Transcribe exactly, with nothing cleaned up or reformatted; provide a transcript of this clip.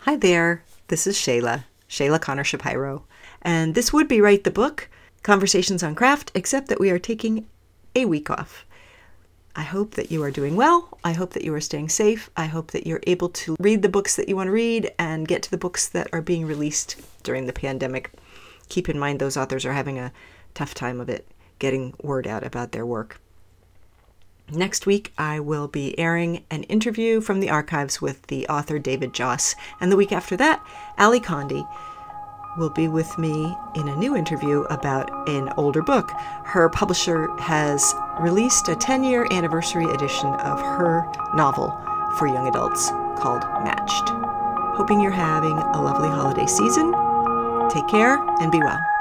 Hi there, this is Shayla, Shayla Connor Shapiro, and this would be Write the Book, Conversations on Craft, except that we are taking a week off. I hope that you are doing well. I hope that you are staying safe. I hope that you're able to read the books that you want to read and get to the books that are being released during the pandemic. Keep in mind those authors are having a tough time of it, getting word out about their work. Next week, I will be airing an interview from the archives with the author David Joss. And the week after that, Ali Condi will be with me in a new interview about an older book. Her publisher has released a ten-year anniversary edition of her novel for young adults called Matched. Hoping you're having a lovely holiday season. Take care and be well.